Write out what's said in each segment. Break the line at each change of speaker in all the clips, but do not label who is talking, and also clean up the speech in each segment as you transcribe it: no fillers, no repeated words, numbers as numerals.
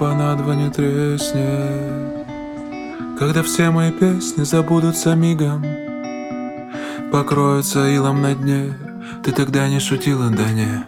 на два не треснет. Когда все мои песни забудутся мигом, покроются илом на дне, ты тогда не шутила, да не.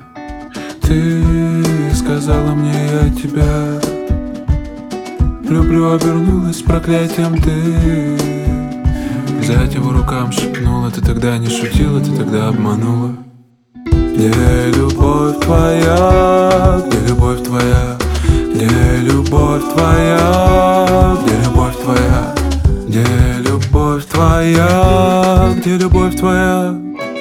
Ты сказала мне, я тебя люблю, обернулась проклятием ты. Взять его рукам шепнула, ты тогда не шутила, ты тогда обманула. Где любовь твоя, где любовь твоя, где любовь твоя, где любовь твоя, где любовь твоя, где любовь твоя?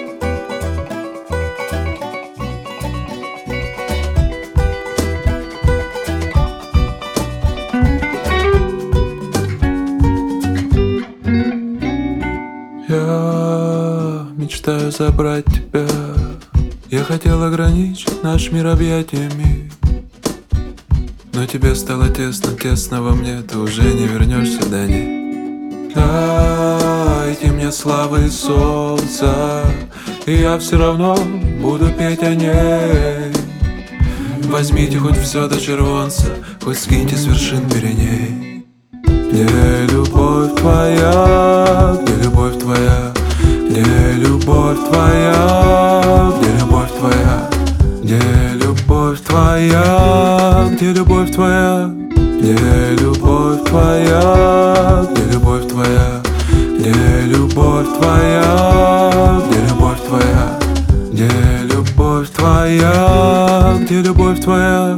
Я мечтаю забрать тебя. Я хотел ограничить наш мир объятиями, но тебе стало тесно, тесно во мне. Ты уже не вернешься, да не. Дайте мне славы и солнца, и я все равно буду петь о ней. Возьмите хоть все до червонца, хоть скиньте с вершин Пиреней. Где любовь твоя, где любовь твоя, где любовь твоя, где любовь твоя, где любовь твоя, где любовь твоя, где любовь твоя, где любовь твоя, где любовь твоя, где любовь твоя, где любовь твоя, где любовь твоя?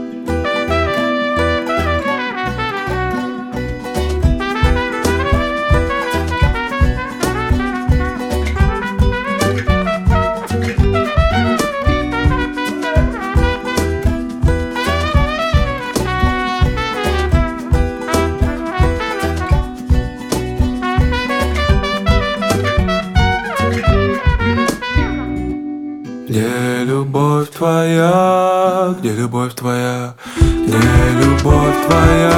Где любовь твоя, где любовь твоя, где любовь твоя,